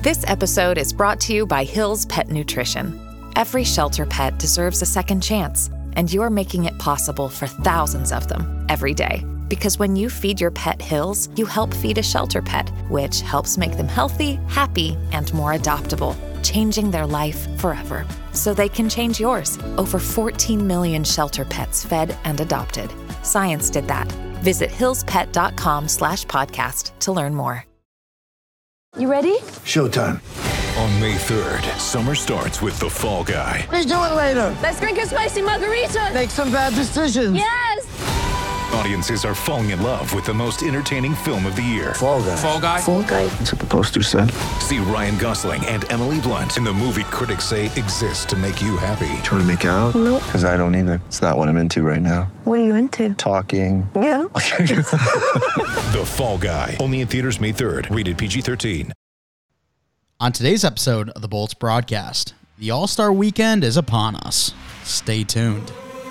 This episode is brought to you by Hill's Pet Nutrition. Every shelter pet deserves a second chance, and you're making it possible for thousands of them every day. Because when you feed your pet Hill's, you help feed a shelter pet, which helps make them healthy, happy, and more adoptable, changing their life forever. So they can change yours. Over 14 million shelter pets fed and adopted. Science did that. Visit hillspet.com/podcast to learn more. You ready? Showtime. On May 3rd, summer starts with The Fall Guy. Let's do it later. Let's drink a spicy margarita. Make some bad decisions. Yes! Audiences are falling in love with the most entertaining film of the year. Fall Guy. Fall Guy. Fall Guy. That's what the poster said. See Ryan Gosling and Emily Blunt in the movie critics say exists to make you happy. Trying to make it out? Nope. Because I don't either. It's not what I'm into right now. What are you into? Talking. Yeah. The Fall Guy. Only in theaters May 3rd. Rated PG-13. On today's episode of the Bolts broadcast, the All-Star Weekend is upon us. Stay tuned.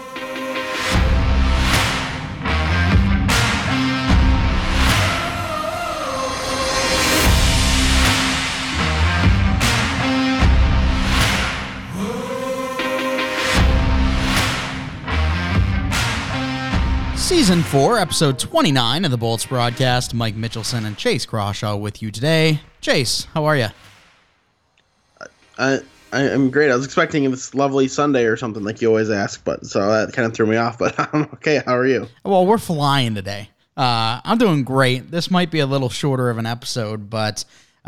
Season 4, Episode 29 of the Bolts broadcast. Mike Mitchelson and Chase Crawshaw with you today. Chase, how are you? I'm great. I was expecting this lovely Sunday or something like you always ask, but so that kind of threw me off, but I'm okay. How are you? Well, we're flying today. I'm doing great. This might be a little shorter of an episode, but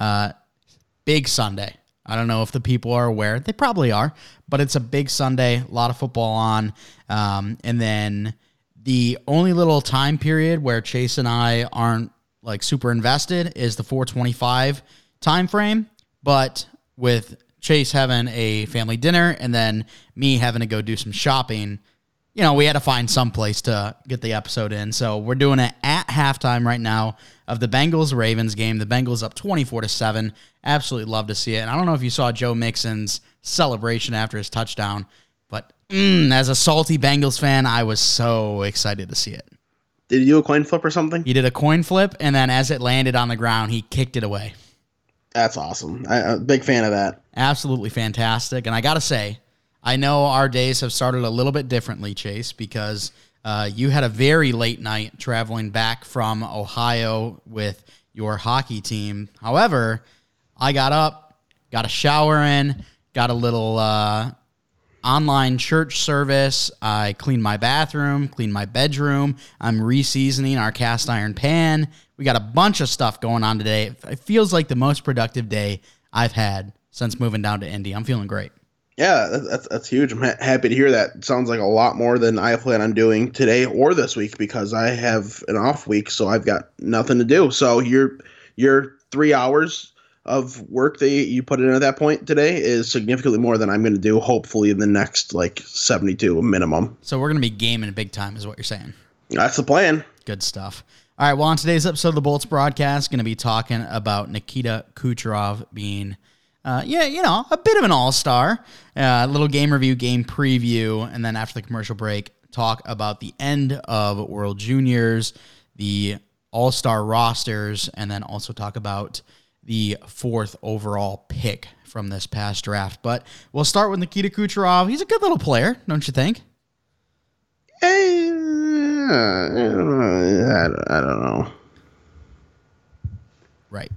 big Sunday. I don't know if the people are aware. They probably are, but it's a big Sunday, a lot of football on, and then the only little time period where Chase and I aren't like super invested is the 4:25 time frame, but with Chase having a family dinner and then me having to go do some shopping, you know, we had to find some place to get the episode in. So we're doing it at halftime right now of the Bengals-Ravens game. The Bengals up 24-7. Absolutely love to see it. And I don't know if you saw Joe Mixon's celebration after his touchdown, but as a salty Bengals fan, I was so excited to see it. Did you do a coin flip or something? He did a coin flip, and then as it landed on the ground, he kicked it away. That's awesome. I'm a big fan of that. Absolutely fantastic. And I got to say, I know our days have started a little bit differently, Chase, because you had a very late night traveling back from Ohio with your hockey team. However, I got up, got a shower in, got a little online church service. I cleaned my bathroom, cleaned my bedroom. I'm re-seasoning our cast iron pan. We got a bunch of stuff going on today. It feels like the most productive day I've had since moving down to Indy. I'm feeling great. Yeah, that's huge. I'm happy to hear that. It sounds like a lot more than I plan on doing today or this week because I have an off week, so I've got nothing to do. So your 3 hours of work that you put in at that point today is significantly more than I'm going to do, hopefully, in the next, 72 minimum. So we're going to be gaming big time is what you're saying. That's the plan. Good stuff. All right, well, on today's episode of the Bolts broadcast, going to be talking about Nikita Kucherov being, a bit of an all-star. A little game review, game preview, and then after the commercial break, talk about the end of World Juniors, the all-star rosters, and then also talk about the 4th overall pick from this past draft. But we'll start with Nikita Kucherov. He's a good little player, don't you think? I don't know. Right.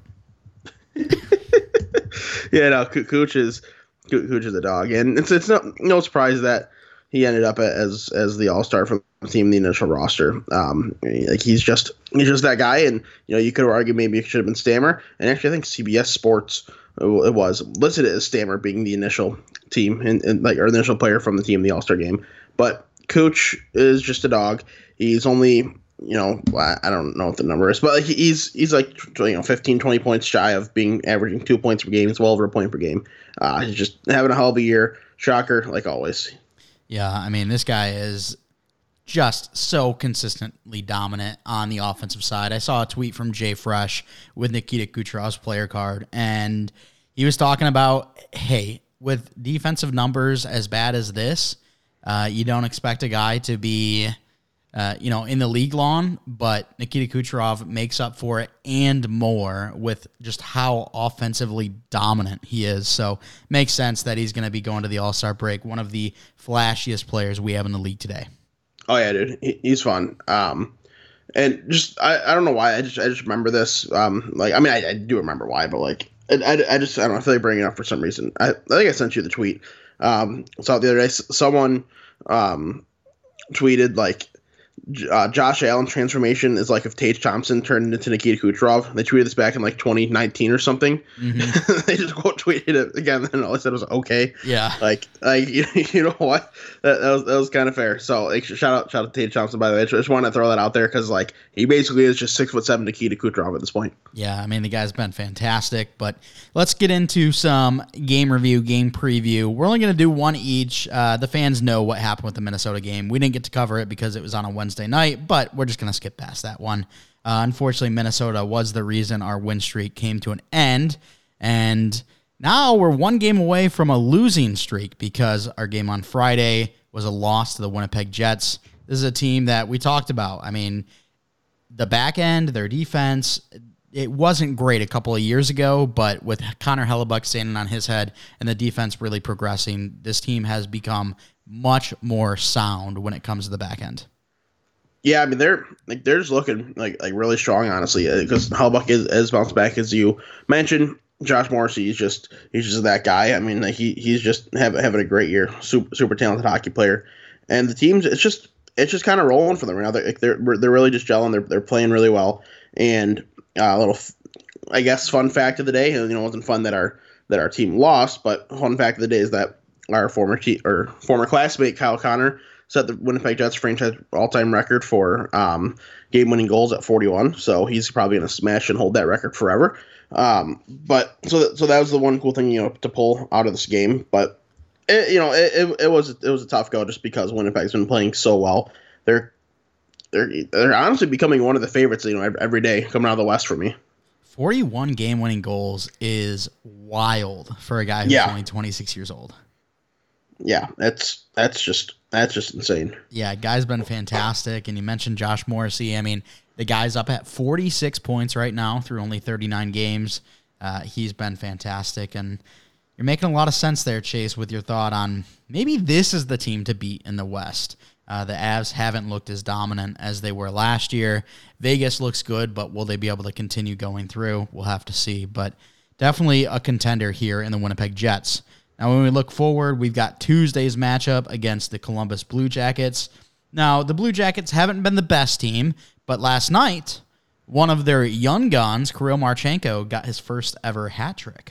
Yeah, no, Cooch is a dog, and it's no surprise that he ended up as the all-star for the team, the initial roster. He's just that guy, and you could argue maybe it should have been Stammer, and actually I think CBS Sports it was listed as Stammer being the initial team and or initial player from the team in the all-star game, but Cooch is just a dog. He's only I don't know what the number is, but he's 15, 20 points shy of being averaging 2 points per game. It's well over a point per game. He's just having a hell of a year. Shocker, like always. Yeah, I mean, this guy is just so consistently dominant on the offensive side. I saw a tweet from Jay Fresh with Nikita Kucherov's player card, and he was talking about, hey, with defensive numbers as bad as this, you don't expect a guy to be in the league long, but Nikita Kucherov makes up for it and more with just how offensively dominant he is. So makes sense that he's going to be going to the All-Star break, one of the flashiest players we have in the league today. Oh yeah, dude, he's fun. And just I don't know why I just remember this. I do remember why, but like I don't know. I feel like bringing it up for some reason. I think I sent you the tweet. Saw it the other day. Someone tweeted like Josh Allen's transformation is like if Tage Thompson turned into Nikita Kucherov. They tweeted this back in like 2019 or something. Mm-hmm. They just quote tweeted it again, and all I said was okay. Yeah, like you know what? That was kind of fair. So like, shout out to Tage Thompson, by the way. I just wanted to throw that out there because like he basically is just 6'7" Nikita Kucherov at this point. Yeah, I mean the guy's been fantastic. But let's get into some game review, game preview. We're only going to do one each. The fans know what happened with the Minnesota game. We didn't get to cover it because it was on a Wednesday night, but we're just going to skip past that one. Unfortunately, Minnesota was the reason our win streak came to an end, and now we're one game away from a losing streak because our game on Friday was a loss to the Winnipeg Jets. This is a team that we talked about. I mean, the back end, their defense, it wasn't great a couple of years ago, but with Connor Hellebuck standing on his head and the defense really progressing, this team has become much more sound when it comes to the back end. Yeah, I mean they're just looking like really strong, honestly, because Hellebuck is bounced back, as you mentioned. Josh Morrissey, he's just that guy. I mean, like he's just having a great year. Super talented hockey player, and the team's it's just kind of rolling for them right now. They're really just gelling. They're playing really well. And a little, I guess, fun fact of the day. It wasn't fun that our team lost, but fun fact of the day is that our former classmate Kyle Connor set the Winnipeg Jets franchise all-time record for game-winning goals at 41. So he's probably going to smash and hold that record forever. But so that was the one cool thing to pull out of this game. But it was a tough go just because Winnipeg's been playing so well. They're honestly becoming one of the favorites every day coming out of the West for me. 41 game-winning goals is wild for a guy who's only 26 years old. Yeah, that's just insane. Yeah, guy's been fantastic. And you mentioned Josh Morrissey. I mean, the guy's up at 46 points right now through only 39 games. He's been fantastic. And you're making a lot of sense there, Chase, with your thought on maybe this is the team to beat in the West. The Avs haven't looked as dominant as they were last year. Vegas looks good, but will they be able to continue going through? We'll have to see. But definitely a contender here in the Winnipeg Jets. Now, when we look forward, we've got Tuesday's matchup against the Columbus Blue Jackets. Now, the Blue Jackets haven't been the best team, but last night, one of their young guns, Kirill Marchenko, got his first ever hat trick.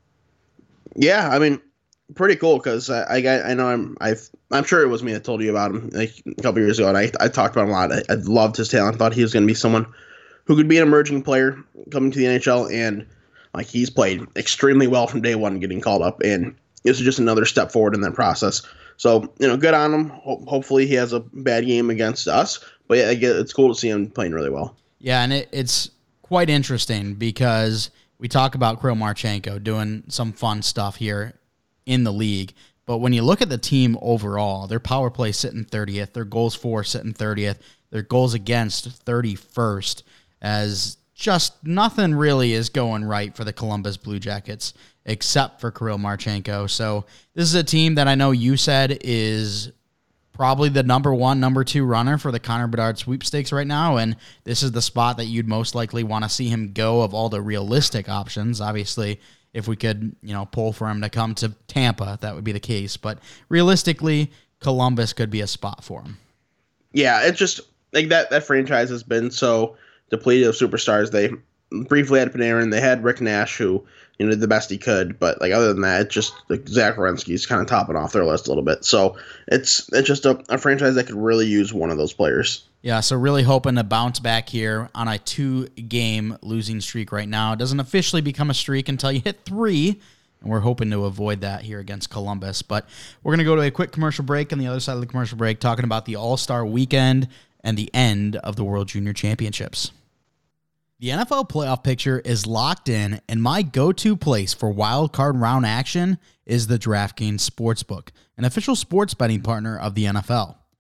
Yeah, I mean, pretty cool because I know I'm sure it was me that told you about him like a couple years ago, and I talked about him a lot. I loved his talent. I thought he was going to be someone who could be an emerging player coming to the NHL, and like he's played extremely well from day one, getting called up, and this is just another step forward in that process. So, good on him. Hopefully he has a bad game against us. But yeah, it's cool to see him playing really well. Yeah, and it's quite interesting because we talk about Kirill Marchenko doing some fun stuff here in the league. But when you look at the team overall, their power play sitting 30th, their goals for sitting 30th, their goals against 31st, as just nothing really is going right for the Columbus Blue Jackets except for Kirill Marchenko. So this is a team that I know you said is probably the number 1, number 2 runner for the Connor Bedard sweepstakes right now, and this is the spot that you'd most likely want to see him go of all the realistic options. Obviously, if we could, pull for him to come to Tampa, that would be the case. But realistically, Columbus could be a spot for him. Yeah, it's just like that franchise has been so depleted of superstars. They briefly had Panarin. They had Rick Nash, who did the best he could. But like other than that, it's just like Zach Werenski's kind of topping off their list a little bit. So it's just a franchise that could really use one of those players. Yeah, so really hoping to bounce back here on a 2-game losing streak right now. It doesn't officially become a streak until you hit 3, and we're hoping to avoid that here against Columbus. But we're going to go to a quick commercial break. On the other side of the commercial break, talking about the All-Star Weekend and the end of the World Junior Championships. The NFL playoff picture is locked in, and my go-to place for wild card round action is the DraftKings Sportsbook, an official sports betting partner of the NFL.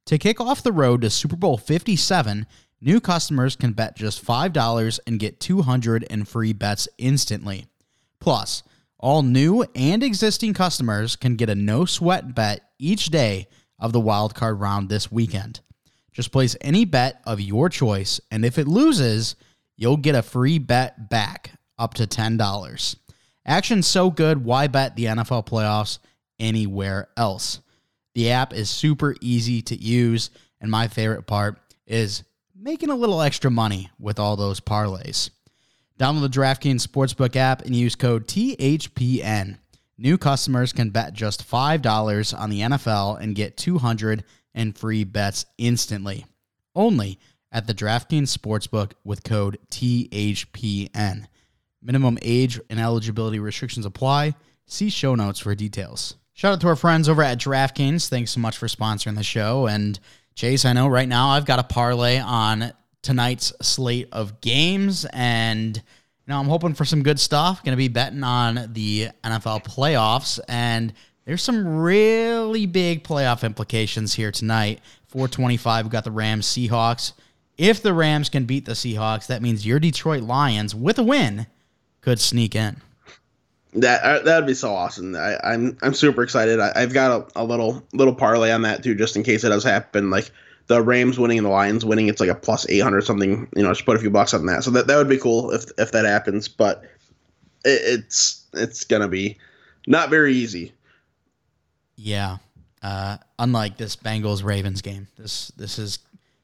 To kick off the road to Super Bowl 57, new customers can bet just $5 and get $200 in free bets instantly. Plus, all new and existing customers can get a no-sweat bet each day of the wildcard round this weekend. Just place any bet of your choice, and if it loses, you'll get a free bet back up to $10. Action's so good, why bet the NFL playoffs anywhere else? The app is super easy to use, and my favorite part is making a little extra money with all those parlays. Download the DraftKings Sportsbook app and use code THPN. New customers can bet just $5 on the NFL and get $200 in free bets instantly. Only at the DraftKings Sportsbook with code THPN. Minimum age and eligibility restrictions apply. See show notes for details. Shout out to our friends over at DraftKings. Thanks so much for sponsoring the show. And Chase, I know right now I've got a parlay on tonight's slate of games, and I'm hoping for some good stuff. Going to be betting on the NFL playoffs, and there's some really big playoff implications here tonight. 425, we've got the Rams Seahawks. If the Rams can beat the Seahawks, that means your Detroit Lions, with a win, could sneak in. That would be so awesome. I'm super excited. I've got a little parlay on that too, just in case it does happen. Like the Rams winning and the Lions winning, it's like a plus 800 something. Just put a few bucks on that. So that would be cool if that happens. But it's gonna be not very easy. Yeah. Unlike this Bengals Ravens game, this is.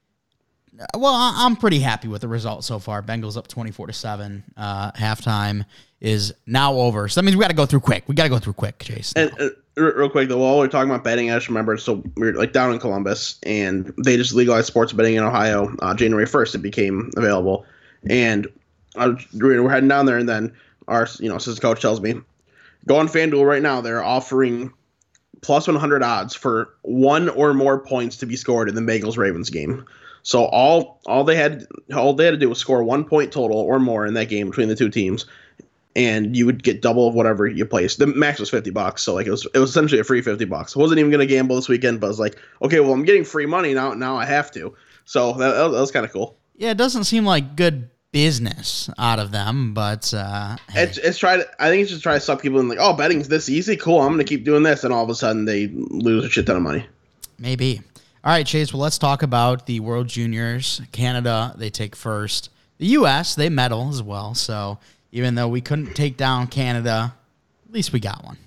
Well, I'm pretty happy with the result so far. Bengals up 24-7. Halftime is now over. So that means we got to go through quick. Chase. And real quick, though, while we're talking about betting, I just remember, so we're like down in Columbus, and they just legalized sports betting in Ohio. January 1st, it became available. And we're heading down there, and then our assistant coach tells me, go on FanDuel right now. They're offering plus 100 odds for one or more points to be scored in the Bengals-Ravens game. So all they had to do was score 1 point total or more in that game between the two teams, and you would get double of whatever you placed. The max was $50, so like it was essentially a free $50. I wasn't even going to gamble this weekend, but I was like, okay, well, I'm getting free money now I have to. So that was kind of cool. Yeah, it doesn't seem like good business out of them, but hey. it's I think it's just try to suck people in, like, oh, betting's this easy, cool, I'm going to keep doing this, and all of a sudden they lose a shit ton of money. Maybe. All right, Chase, well, let's talk about the World Juniors. Canada, they take first. The U.S., they medal as well. So even though we couldn't take down Canada, at least we got one.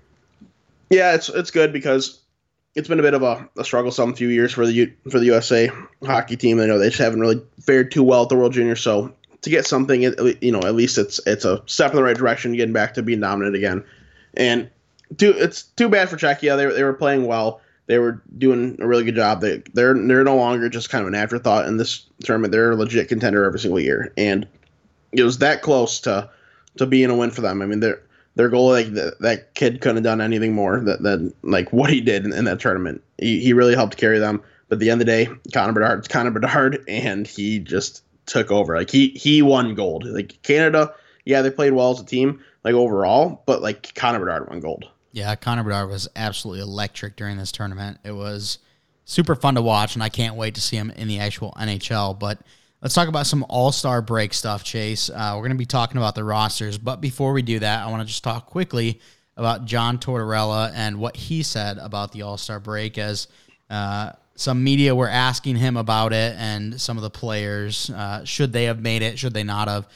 Yeah, it's good because it's been a bit of a struggle some few years for the USA hockey team. I know they just haven't really fared too well at the World Juniors. So to get something, at least it's a step in the right direction, getting back to being dominant again. And it's too bad for Czechia. They were playing well. They were doing a really good job. They're no longer just kind of an afterthought in this tournament. They're a legit contender every single year, and it was that close to being a win for them. I mean, their goal, like that kid couldn't have done anything more than like what he did in that tournament. He really helped carry them. But at the end of the day, Connor Bedard, and he just took over. Like he won gold. Like Canada, yeah, they played well as a team, like overall, but like Connor Bedard won gold. Yeah, Connor Bedard was absolutely electric during this tournament. It was super fun to watch, and I can't wait to see him in the actual NHL. But let's talk about some All-Star break stuff, Chase. We're going to be talking about the rosters, but before we do that, I want to just talk quickly about John Tortorella and what he said about the All-Star break, as some media were asking him about it, and some of the players, should they have made it, should they not have,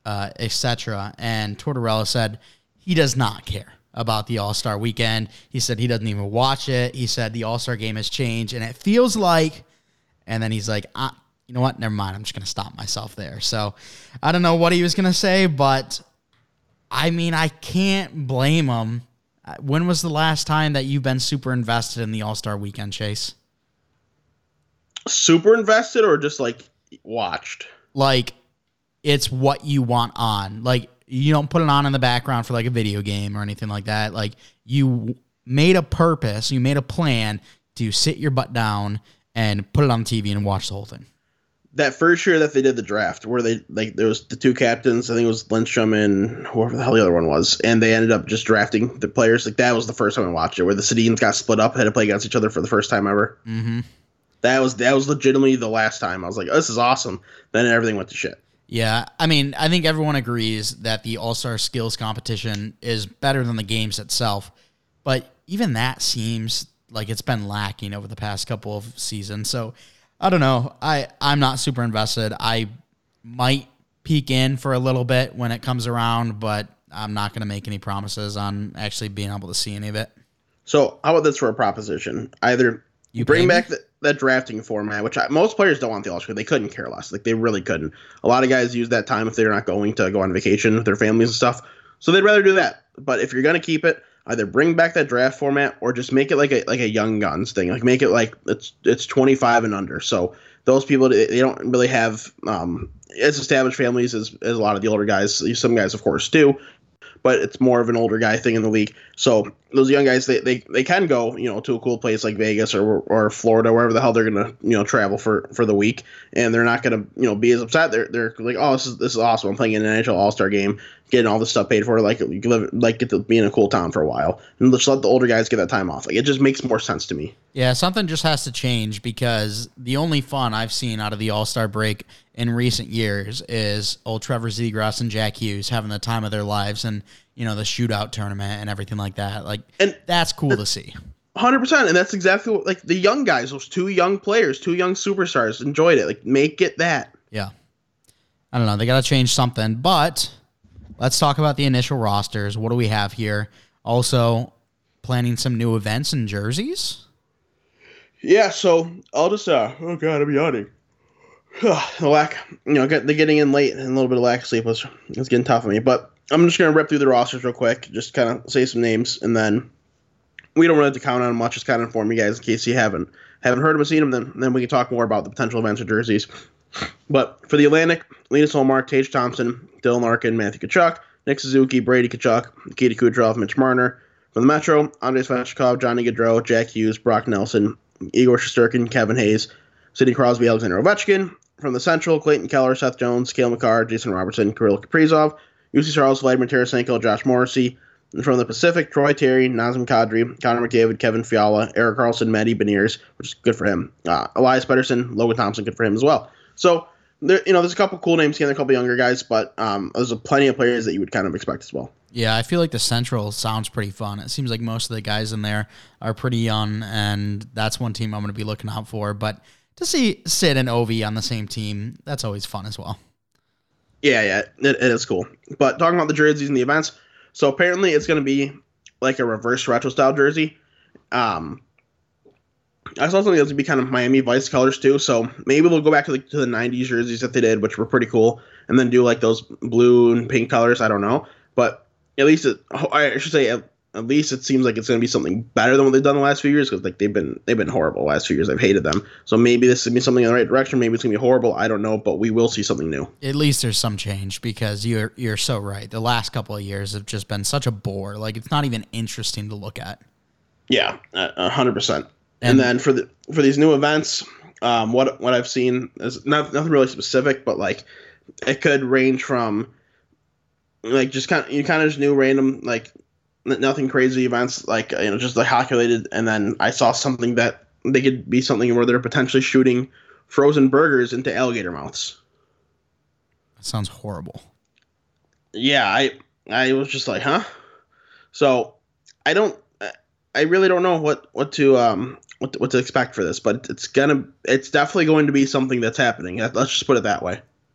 etc. And Tortorella said he does not care about the All-Star weekend. He said he doesn't even watch it. He said the All-Star game has changed, and it feels like, and then he's like, you know what, never mind, I'm just going to stop myself there. So I don't know what he was going to say, but I mean, I can't blame him. When was the last time that you've been super invested in the All-Star weekend, Chase? Super invested or just like watched? Like it's what you want on. Like you don't put it on in the background for like a video game or anything like that. Like you made a purpose, you made a plan to sit your butt down and put it on TV and watch the whole thing. That first year that they did the draft, where they like there was the two captains, I think it was Lindstrom and whoever the hell the other one was, and they ended up just drafting the players. Like that was the first time I watched it, where the Sedins got split up, had to play against each other for the first time ever. Mm-hmm. That was legitimately the last time. I was like, oh, this is awesome. Then everything went to shit. Yeah, I mean, I think everyone agrees that the All-Star Skills competition is better than the games itself, but even that seems like it's been lacking over the past couple of seasons. So, I don't know. I'm not super invested. I might peek in for a little bit when it comes around, but I'm not going to make any promises on actually being able to see any of it. So, how about this for a proposition? Either you bring back that drafting format, which most players don't want the All-Star. They couldn't care less. Like, they really couldn't. A lot of guys use that time if they're not going to go on vacation with their families and stuff. So they'd rather do that. But if you're going to keep it, either bring back that draft format or just make it like a Young Guns thing. Like, make it like it's 25 and under. So those people, they don't really have as established families as a lot of the older guys. Some guys, of course, do. But it's more of an older guy thing in the league. So those young guys, they can go, to a cool place like Vegas or Florida, wherever the hell they're gonna, travel for the week, and they're not gonna, be as upset. They're like, oh, this is awesome. I'm playing an NHL All-Star game, getting all this stuff paid for, get to be in a cool town for a while, and just let the older guys get that time off. Like, it just makes more sense to me. Yeah, something just has to change, because the only fun I've seen out of the All-Star break in recent years is old Trevor Zegras and Jack Hughes having the time of their lives, and the shootout tournament and everything like that. Like, and that's cool to see. 100%, and that's exactly what, like, the young guys, those two young players, two young superstars enjoyed it. Like, make it that. Yeah. I don't know. They got to change something, but let's talk about the initial rosters. What do we have here? Also, planning some new events and jerseys? Yeah, so I'll just, oh God, I'm yawning. The lack, they're getting in late, and a little bit of lack of sleep was getting tough on me, but I'm just going to rip through the rosters real quick, just kind of say some names, and then we don't really have to count on them much, just kind of inform you guys in case you haven't heard them or seen them, then we can talk more about the potential events or jerseys. But for the Atlantic, Linus Ullmark, Tage Thompson, Dylan Larkin, Matthew Tkachuk, Nick Suzuki, Brady Tkachuk, Nikita Kucherov, Mitch Marner. From the Metro, Andrei Svechnikov, Johnny Gaudreau, Jack Hughes, Brock Nelson, Igor Shesterkin, Kevin Hayes, Sidney Crosby, Alexander Ovechkin. From the Central, Clayton Keller, Seth Jones, Cale Makar, Jason Robertson, Kirill Kaprizov, UC Charles, Vladimir Tarasenko, Josh Morrissey. And from the Pacific, Troy Terry, Nazem Kadri, Connor McDavid, Kevin Fiala, Erik Karlsson, Matty Beniers, which is good for him. Elias Pettersson, Logan Thompson, good for him as well. So, there's a couple cool names here, a couple younger guys, but there's plenty of players that you would kind of expect as well. Yeah, I feel like the Central sounds pretty fun. It seems like most of the guys in there are pretty young, and that's one team I'm going to be looking out for. But to see Sid and Ovi on the same team, that's always fun as well. Yeah, it is cool. But talking about the jerseys and the events, so apparently it's going to be like a reverse retro style jersey. I saw something that's going to be kind of Miami Vice colors too, so maybe they'll go back to the 90s jerseys that they did, which were pretty cool, and then do like those blue and pink colors. I don't know, but at least at least it seems like it's going to be something better than what they've done the last few years, because like they've been horrible the last few years. I've hated them. So maybe this will be something in the right direction. Maybe it's going to be horrible. I don't know, but we will see something new. At least there's some change, because you're so right. The last couple of years have just been such a bore. Like, it's not even interesting to look at. Yeah, 100%. And then for these new events, what I've seen is nothing really specific, but like it could range from like just kind of just new random, like nothing crazy events, like just like hockey related. And then I saw something that they could be something where they're potentially shooting frozen burgers into alligator mouths. That sounds horrible. Yeah, I was just like, huh? So I really don't know what to expect for this, but it's definitely going to be something that's happening. Let's just put it that way.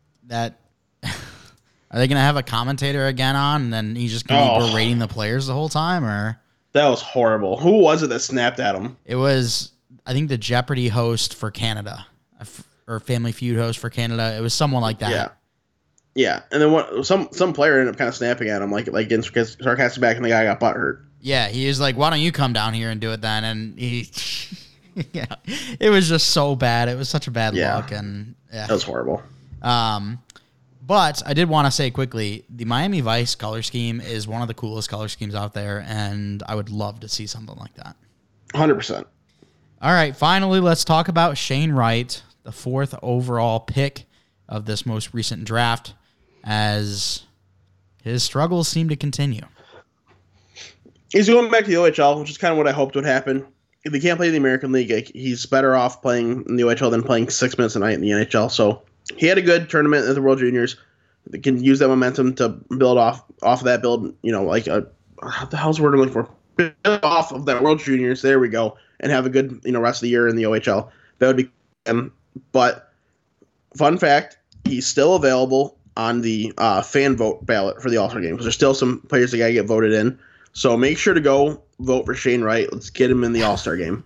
Are they going to have a commentator again on, and then he's just going to be berating the players the whole time? Or that was horrible. Who was it that snapped at him? It was, I think, the Jeopardy host for Canada, or Family Feud host for Canada. It was someone like that. Yeah. And then some player ended up kind of snapping at him, like getting sarcastic back, and the guy got butthurt. Yeah, he was like, "Why don't you come down here and do it then?" And he, yeah, it was just so bad. It was such a bad look, and that was horrible. But I did want to say quickly, the Miami Vice color scheme is one of the coolest color schemes out there, and I would love to see something like that. 100%. All right, finally, let's talk about Shane Wright, the 4th overall pick of this most recent draft, as his struggles seem to continue. He's going back to the OHL, which is kind of what I hoped would happen. if he can't play in the American League, like, he's better off playing in the OHL than playing 6 minutes a night in the NHL. So he had a good tournament at the World Juniors. They can use that momentum to build off of that build. What the hell's the word I'm looking for? Build off of that World Juniors. There we go, and have a good rest of the year in the OHL. That would be him. But fun fact, he's still available on the fan vote ballot for the All-Star game, because there's still some players that got to get voted in. So make sure to go vote for Shane Wright. Let's get him in the All-Star game.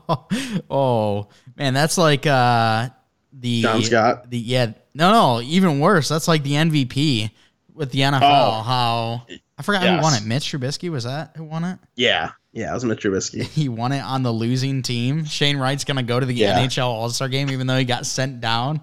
Oh, man, that's like the John Scott. No, even worse. That's like the MVP with the NFL. How I forgot who won it. Mitch Trubisky, was that who won it? Yeah, it was Mitch Trubisky. He won it on the losing team. Shane Wright's going to go to the NHL All-Star game even though he got sent down.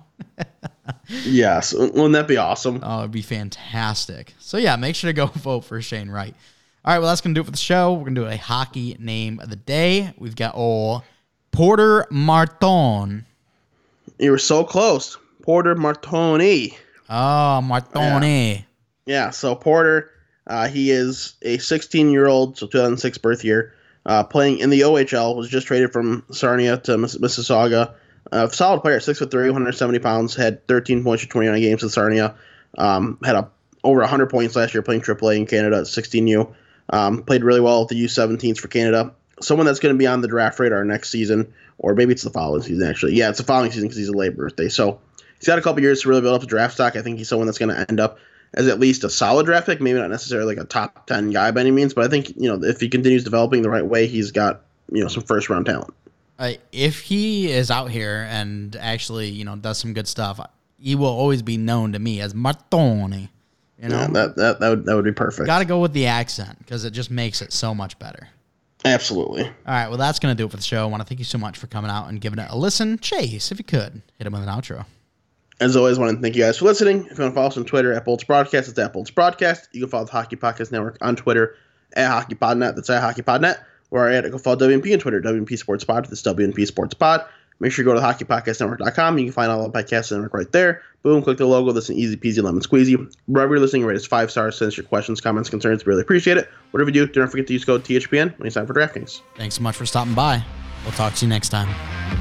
Yes. Wouldn't that be awesome? Oh, it'd be fantastic. So, yeah, make sure to go vote for Shane Wright. All right, well, that's going to do it for the show. We're going to do a hockey name of the day. We've got Porter Marton. You were so close. Porter Martoni. Oh, Martoni. Yeah, so Porter, he is a 16-year-old, so 2006 birth year, playing in the OHL, was just traded from Sarnia to Mississauga. Solid player, 6'3", 170 pounds, had 13 points in 29 games with Sarnia. Had over 100 points last year playing AAA in Canada at 16U. Played really well at the U17s for Canada. Someone that's going to be on the draft radar next season, or maybe it's the following season, actually. Yeah, it's the following season because he's a late birthday. So he's got a couple years to really build up the draft stock. I think he's someone that's going to end up as at least a solid draft pick, maybe not necessarily like a top 10 guy by any means, but I think, if he continues developing the right way, he's got, some first-round talent. If he is out here and actually, does some good stuff, he will always be known to me as Martoni. Yeah, that would be perfect. Got to go with the accent because it just makes it so much better. Absolutely. All right, well, that's going to do it for the show. I want to thank you so much for coming out and giving it a listen. Chase, if you could, hit him with an outro. As always, I want to thank you guys for listening. If you want to follow us on Twitter at Bolts Broadcast, it's at Bolts Broadcast. You can follow the Hockey Podcast Network on Twitter at HockeyPodNet. That's at HockeyPodNet. Or at go follow WNP on Twitter, WNP Sports Pod. That's WNP Sports Pod. Make sure you go to hockeypodcastnetwork.com. You can find all the podcast network right there. Boom, click the logo. That's an easy peasy lemon squeezy. Wherever you're listening, rate us 5 stars. Send us your questions, comments, concerns. We really appreciate it. Whatever you do, don't forget to use code THPN when you sign for DraftKings. Thanks so much for stopping by. We'll talk to you next time.